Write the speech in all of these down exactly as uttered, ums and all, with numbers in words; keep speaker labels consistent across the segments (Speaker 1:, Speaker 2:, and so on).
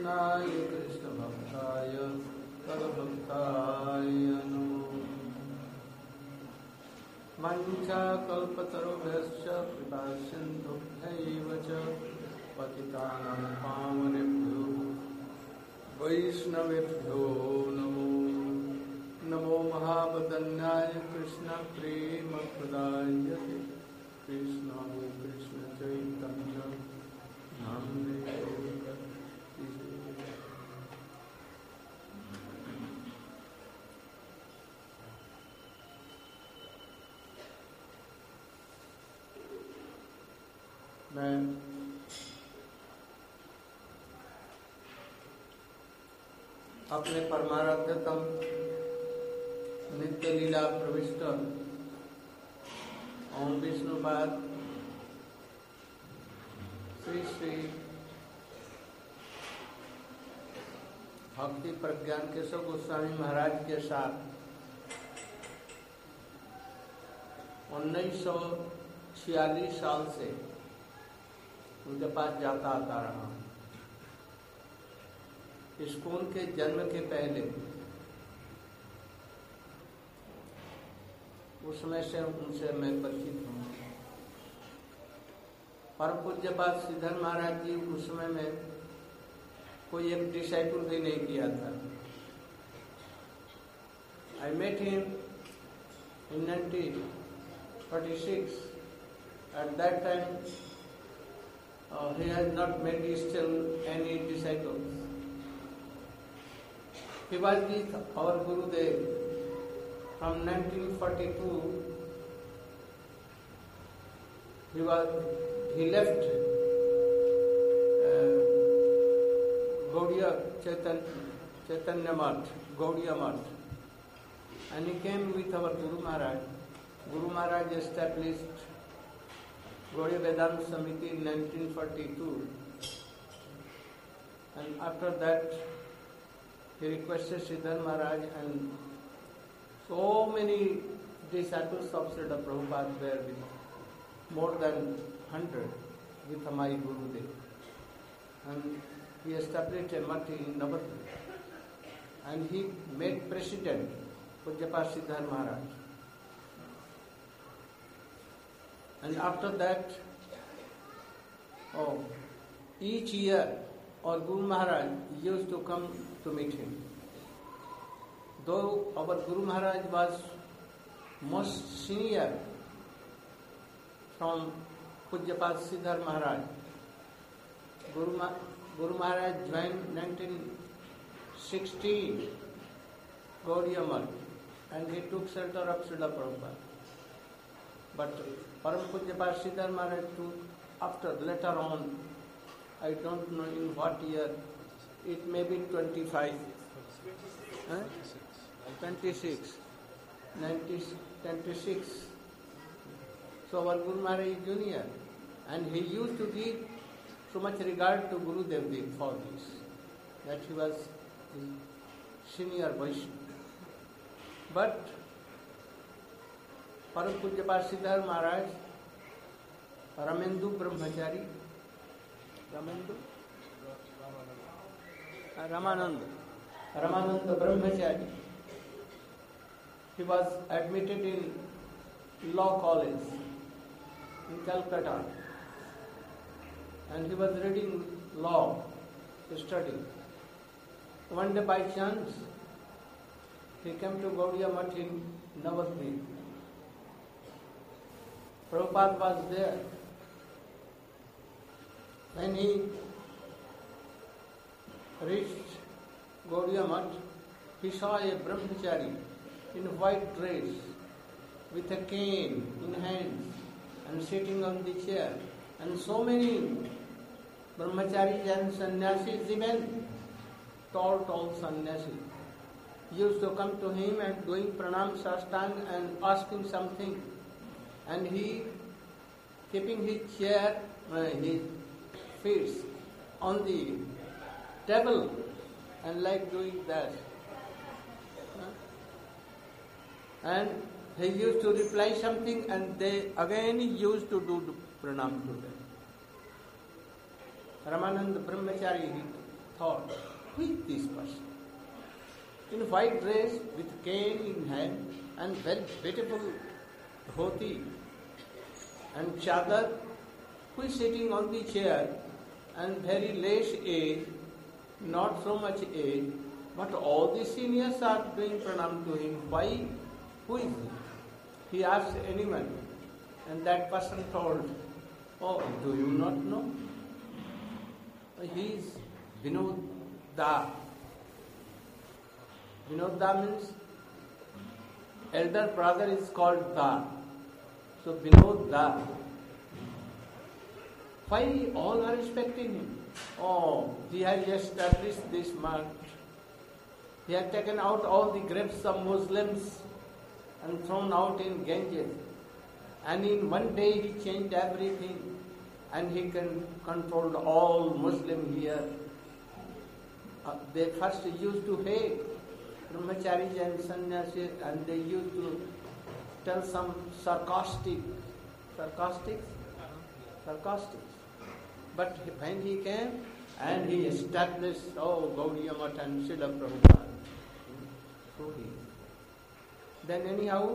Speaker 1: कृष्णाय कृष्ण भक्ताय तद्भक्ताय नमो। मंचा कल्पतरुभ्यश्च कृपा सिन्धुभ्यैव च पतितानां पावनेभ्यो वैष्णवेभ्यो नमो नमो। महावदन्याय कृष्ण प्रेम प्रदाय कृष्ण कृष्ण चैतन्य नामने। मैं अपने परमाराध्यतम नित्य लीला प्रविष्ट ओम विष्णुपाद श्री श्री भक्ति प्रज्ञान केशव गोस्वामी महाराज के साथ उन्नीस सौ छियालीस साल से उनके पास जाता आता रहा। इस्कॉन के जन्म के पहले उस समय से उनसे मैं परिचित हूँ। परम पूज्यपाद श्रीधर महाराज जी उस समय में कोई एक डिसाइपल भी नहीं किया था। I met him in nineteen forty six. At that time he has not made still any disciples. He was with our Gurudev from nineteen forty-two. He was he left uh, Gaudiya Chaitanya, Chaitanya Math, Gaudiya Math, and he came with our Guru Maharaj. Guru Maharaj established Gaudiya Vedanta Samiti in nineteen forty-two, and after that he requested Sridhar Maharaj, and so many disciples of Srila Prabhupada were with, more than hundred with my Gurudev. And he established a math in Navadvip, and he made president Pujyapad Sridhar Maharaj. And after that, oh, each year our Guru Maharaj used to come to meet him. Though our Guru Maharaj was most senior from Pujyapad Sridhar Maharaj, Guru, Ma- Guru Maharaj joined nineteen sixteen Gaudiya Math, and he took shelter of Srila Prabhupada. But Param Pujyapad Sridhar Maharaj took after, later on, I don't know in what year, it may be twenty-five, huh? twenty-six, nineteen twenty-six. So our Guru Maharaj is junior, and he used to give so much regard to Guru Dev Dev for this, that he was his senior Vaishnava. But Param Pujyapad Sridhar Maharaj, Ramendu Brahmachari, Ramendu? Ramananda. Ramananda Brahmachari. He was admitted in law college in Calcutta, and he was reading law, studying. One day by chance, he came to Gaudiya Math in Navadvip. Prabhupada was there. When he reached Gaudiya Math, he saw a brahmachari in white dress with a cane in hands and sitting on the chair, and so many brahmacharis and sannyasis, even tall, tall sannyasis, used to come to him and doing pranam sastang and asking something, and he, keeping his chair, uh, his feet on the table, and like doing that. And he used to reply something, and they again used to do pranam to them. Ramananda Brahmachari, he thought, who is this person? In white dress, with cane in hand, and very beautiful dhoti and chadar, who is sitting on the chair, and very less age, not so much age, but all the seniors are doing pranam to him. Why? Who is he? He asked anyone, and that person told, oh, do you not know? He is Vinod Da. Vinod Da means elder brother is called Da. So Vinod Da. Why all are respecting him? Oh, he has established this march. He has taken out all the graves of Muslims and thrown out in Ganges. And in one day he changed everything, and he can control all Muslim here. Uh, they first used to hate brahmacharis and sannyasis, and they used to tell some sarcastic, sarcastic, sarcastic. But when he came and he established, oh, Gaudiya Math and Srila Prabhupada, so he. Then anyhow,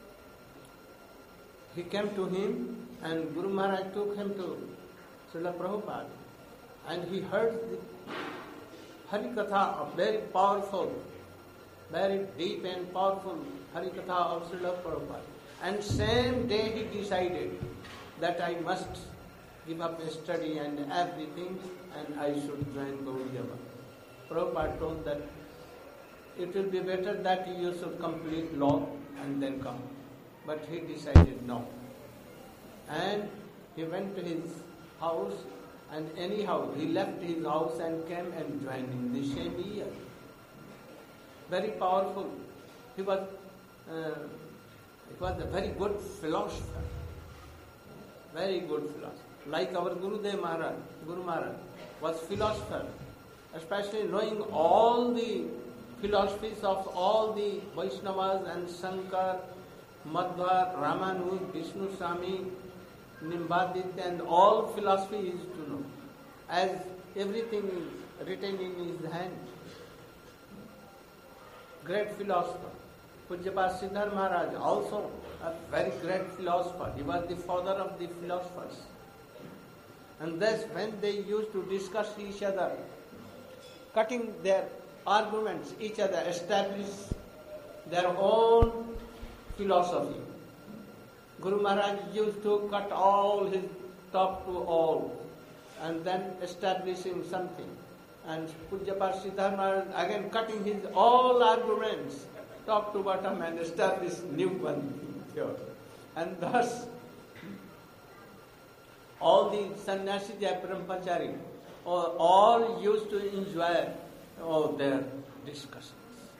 Speaker 1: he came to him, and Guru Maharaj took him to Srila Prabhupada, and he heard the Hari Katha, a very powerful, very deep and powerful Hari Katha of Srila Prabhupada. And same day he decided that I must give up study and everything, and I should join Gaudiya Math. Prabhupada told that it will be better that you should complete law and then come. But he decided no. And he went to his house, and anyhow he left his house and came and joined in the same year. Very powerful. He was, uh, he was a very good philosopher. Very good philosopher. Like our Gurudev Maharaj, Guru Maharaj was philosopher, especially knowing all the philosophies of all the Vaishnavas and Shankar, Madhva, Ramanuj, Vishnu Swami, Nimbaditya, and all philosophy is to know, as everything is written in his hand. Great philosopher. Pujyapad Siddhar Maharaj, also a very great philosopher. He was the father of the philosophers. And thus when they used to discuss each other, cutting their arguments, each other establish their own philosophy. Guru Maharaj used to cut all his top to all and then establishing something. And Pujyapad Siddhar Maharaj again cutting his all arguments top to bottom and establish new one here. And thus all the sannyasis and brahmachari all used to enjoy all their discussions.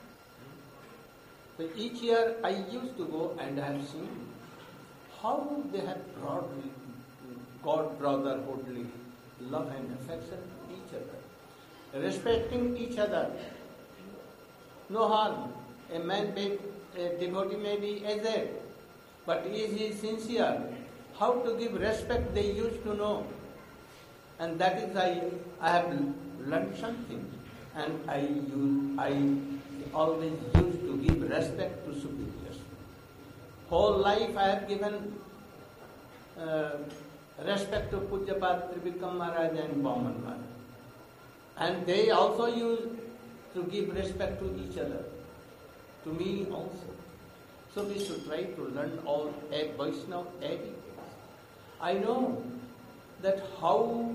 Speaker 1: So each year I used to go and I have seen how they have brought God brotherhoodly love and affection to each other, respecting each other. No harm. A man, may, a devotee may be aged, but is he sincere? How to give respect they used to know. And that is I, I have learned something. And I use, I always used to give respect to superiors. Whole life I have given uh, respect to Pujyapad Trivikram Maharaj and Bauman Maharaj. And they also used to give respect to each other, to me also. So we should try to learn all a Vaishnava etiquette. I know that how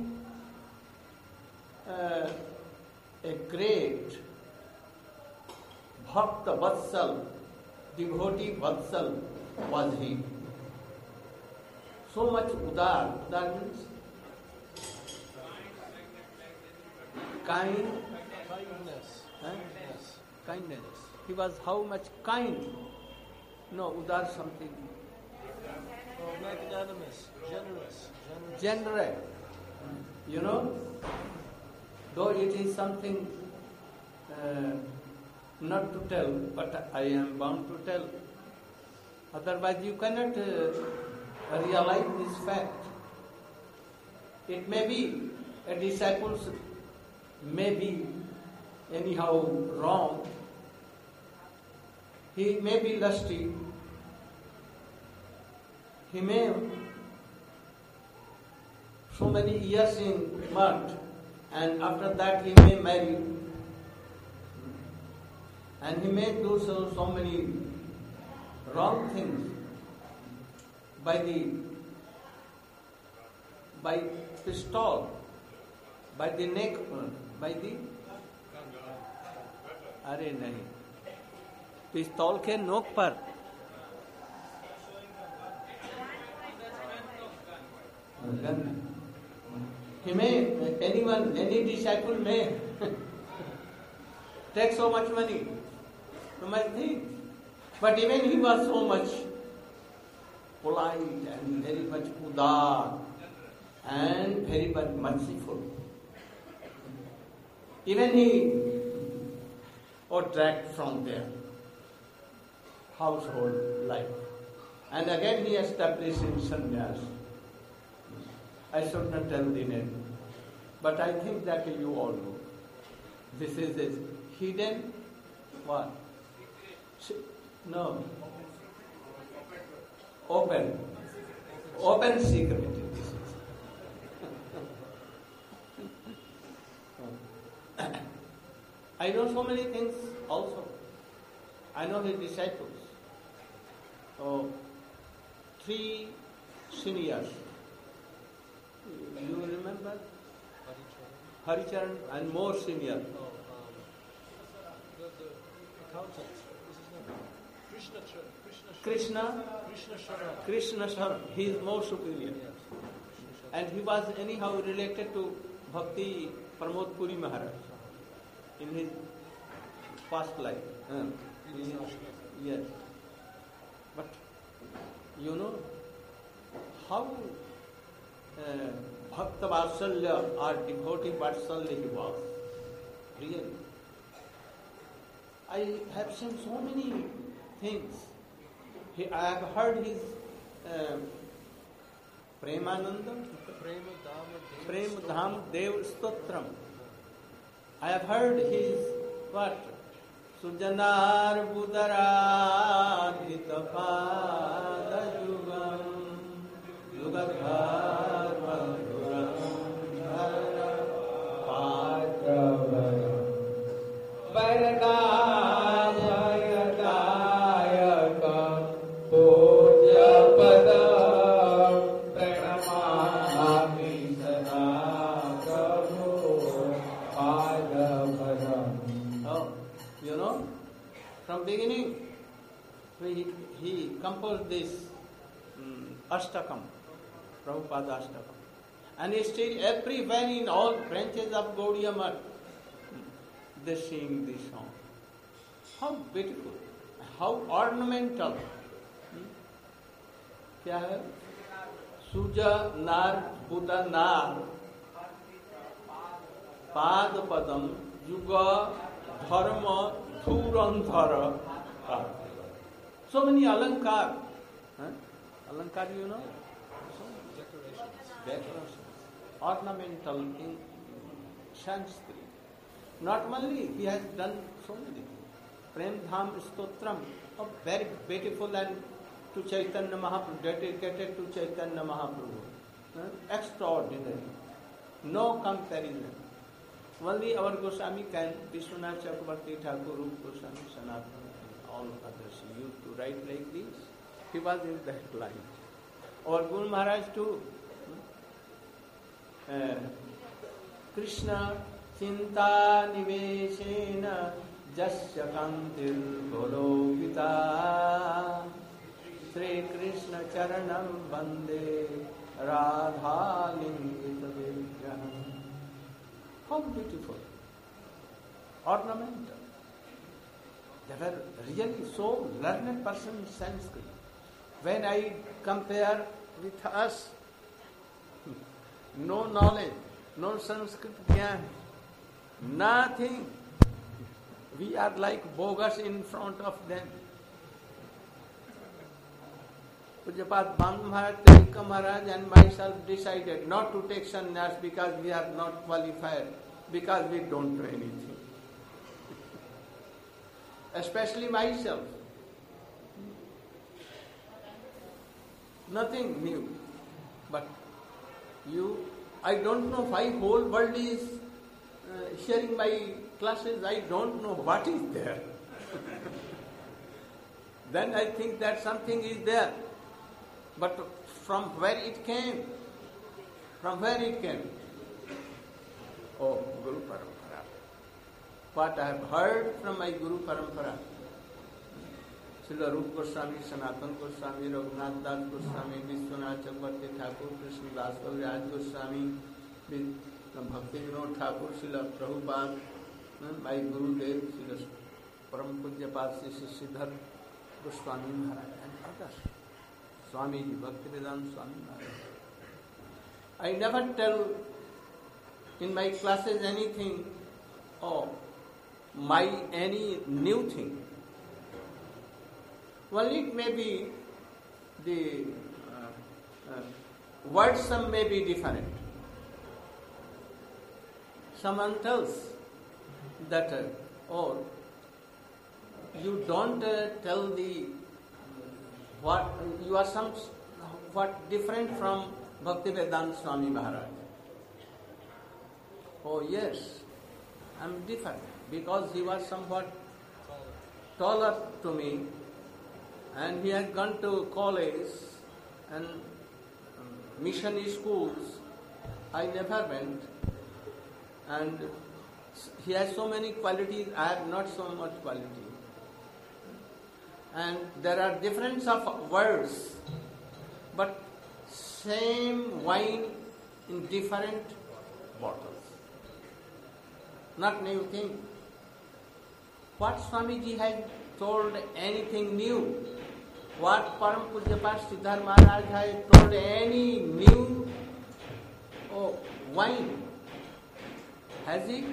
Speaker 1: uh, a great Bhakta Vatsal, devotee Vatsal was he. So much Udar, Udar means kind,
Speaker 2: Kindness.
Speaker 1: huh?
Speaker 2: Yes.
Speaker 1: Kindness. He was how much kind? No, Udar something.
Speaker 2: Oh, magnanimous, generous, generous.
Speaker 1: General. You know, though it is something uh, not to tell, but I am bound to tell. Otherwise you cannot uh, realize this fact. It may be a disciple's may be anyhow wrong. He may be lusty. He may so many years in mud, and after that he may marry, and he may do so, so many wrong things by the by pistol, by the neck, by the अरे नहीं पिस्तौल के नोक पर he may, anyone, any disciple may take so much money from my thing, but even he was so much polite and very much udar and very much merciful. Even he or dragged from their household life. And again he established in sannyas. I should not tell the name, but I think that you all know. This is a hidden what? No. Open. Open secret. I know so many things also. I know his disciples. Oh, three seniors. You remember? Haricharan and more senior.
Speaker 2: Oh, um, the, the accountant. This is not Krishna. Krishna.
Speaker 1: Krishna.
Speaker 2: Krishna Sharan.
Speaker 1: Krishna Sharan. He is more superior.
Speaker 2: Yes.
Speaker 1: And he was anyhow related to Bhakti Pramod Puri Maharaj in his past life. Uh, yes. But you know how uh, Bhakta Vatsalya or devotee Vatsalya he was. Really. I have seen so many things. He, I have heard his uh, Premananda, Prem Dham Dev Stotram. I have heard his what? Sujanar Budaradhita Pada Yugam Yugadhar Madhuram Dhara Padravara Varadayatayaka Puja Pada Pranamami Sada Prabhu Padavaram. Oh, you know, from beginning he, he composed this um, Ashtakam, Prabhupada Ashtakam. And he still everywhere in all branches of Gaudiya Math, they sing this song. How beautiful, how ornamental. Hmm? क्या है? सुजा नार बुदा नार पाद पदम युग धर्म धूरंधर. So many alankar. Huh? Alankar, you know? Decorations. Ornamental in Sanskrit. Not only, he has done so many things. Prem Dham Stotram, oh, very beautiful, and to Chaitanya Mahaprabhu, dedicated to Chaitanya Mahaprabhu. Huh? Extraordinary. No comparison. Only our Goswami can, Vishwanath Chakravarti Thakur, Rup Goswami, Sanatana, and all others used to write like this. He was in that line. Our Guru Maharaj too. Uh, Krishna Chinta Niveshena Jasya Kantil Golopita Sri Krishna Charanam Bande Radha Lingita Vigraham. How beautiful, ornamental. They were really so learned person in Sanskrit. When I compare with us, no knowledge, no Sanskrit gyan, nothing. We are like bogus in front of them. Pujapat Bhandu Maharaj, Tarika Maharaj and myself decided not to take sannyas because we are not qualified. because we don't know anything. Especially myself. Nothing new. But you, I don't know why whole world is uh, hearing my classes. I don't know what is there. Then I think that something is there. But from where it came? From where it came? Oh, Guru Parampara. What I have heard from my Guru Parampara. Srila Rupa Goswami, Sanatana Goswami, Raghunath Das Goswami, Vishwanath Chakravarti Thakur, Krishna Das Kaviraj Goswami, Bhakti Vinod Thakur, Srila Prabhupada, my Guru Dev, Srila Param Pujyapad Sri Siddhar Goswami Maharaj, and others. Swamiji, Bhaktivedanta Swami Maharaj. I never tell in my classes anything or my any new thing. Well, it may be the uh, uh, words some may be different. Someone tells that uh, oh, you don't uh, tell the what you are some what different from Bhaktivedanta Swami Maharaj. Oh yes, I am different because he was somewhat taller to me, and he had gone to college and um, mission schools. I never went, and he has so many qualities. I have not so much quality, and there are difference of words, but same wine in different bottles. Not new thing. What Swamiji had told anything new? What Param Pujyapad Siddhar Maharaj had told any new oh, wine? Has he?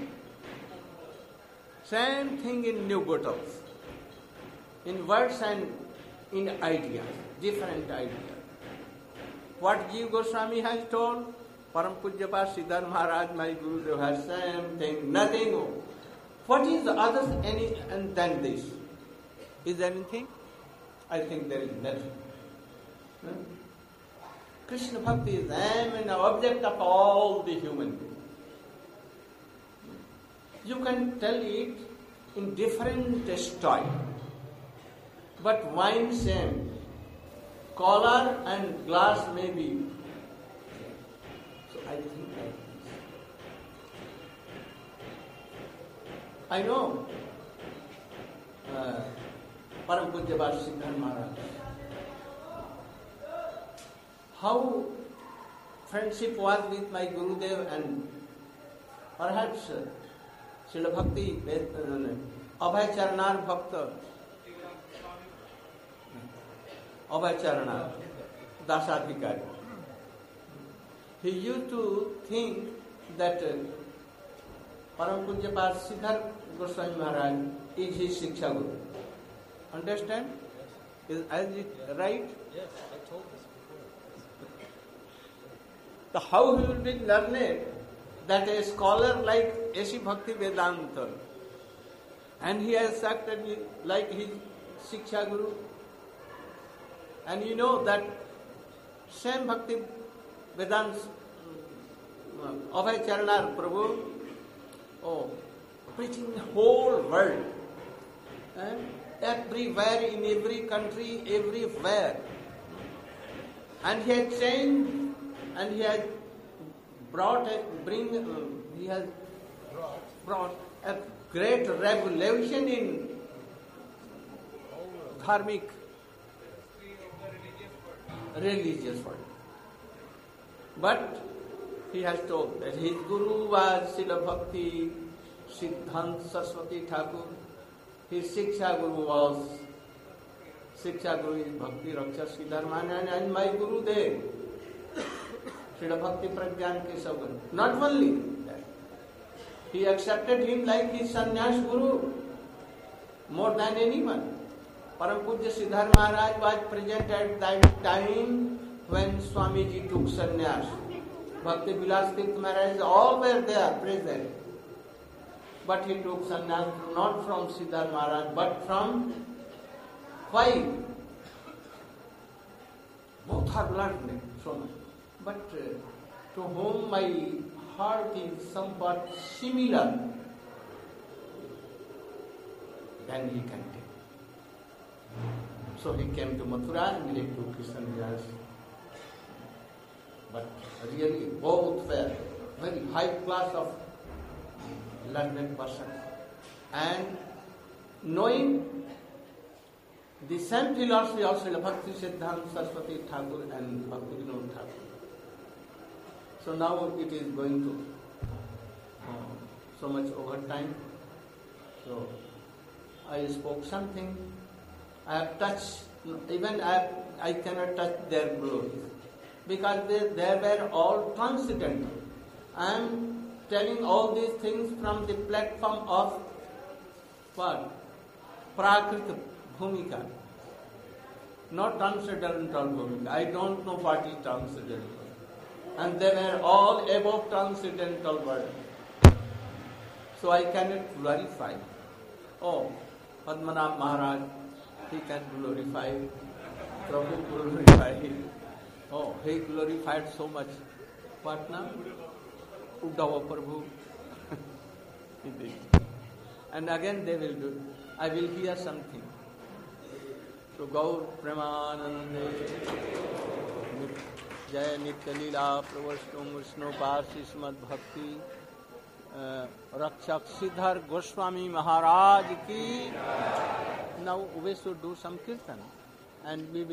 Speaker 1: Same thing in new bottles. In words and in ideas. Different ideas. What Jiva Goswami has told? Param Pujyapad Siddhar Maharaj, my Guru, has same thing, nothing. What is the others any and than this? Is there anything? I think there is nothing. Hmm? Krishna Bhakti is aim and object of all the human beings. You can tell it in different style, but wine same. Collar and glass may be. So I think like this. I know uh, Param Pujyapad Siddhar Maharaj, how friendship was with my Gurudev, and perhaps uh, Srila Bhakti uh, Abhay Charanar Bhakta Abhay Charanar Dasadhikari. He used to think that uh, Param Pujyapad Siddhar Goswami Maharaj is his Shiksha Guru. Understand? Is, is it right?
Speaker 2: Yes, I told this before.
Speaker 1: So how he will be learned that a scholar like A C Bhaktivedanta, and he has acted like his Shiksha Guru. And you know that same Bhakti Vedanta Abhay Charanar Prabhu, oh, preaching the whole world, and everywhere, in every country, everywhere. And he has changed, and he has brought, a, bring, uh, he has brought a great revolution in dharmic, religious world. But he has told that his Guru was Srila Bhakti Siddhanta Saraswati Thakur. His Shiksha Guru was, Shiksha Guru is Bhakti Raksha Siddhar Maharaj, and my Guru Dev, Srila Bhakti Pragyan Keshav Guru. Not only that, he accepted him like his sannyas Guru more than anyone. Param Pujya Siddhar Maharaj was present at that time when Swamiji took sannyas. Bhakti Vilas Tirth Maharaj, all were there present. but he took sannyas not from Siddhartha Maharaj, but from five. Both are learned so much. But uh, to whom my heart is somewhat similar, then he can take. So he came to Mathura and he took his sannyas. But really both were very high class of learned person. And knowing the same philosophy also Bhakti Siddhanta Saraswati Thakur and Bhakti Vinod Thakur. So now it is going to uh, so much overtime. So I spoke something. I have touched, even I, have, I cannot touch their glories. Because they, they were all transcendental. I am telling all these things from the platform of what? Prakrita Bhumika. Not transcendental Bhumika. I don't know what is transcendental. And they were all above transcendental world. So I cannot glorify. Oh, Padmanabh Maharaj, he can glorify. Prabhu glorify him. Oh, he glorified so much. What now? Uddhava Prabhu. And again they will do. I will hear something. So Gaur Premanande Jaya Nitya Leela Pravashtam Vishnu Pasi Smad Bhakti Rakshak Siddhar Goswami Maharaj ki. Now we should do some kirtan and we will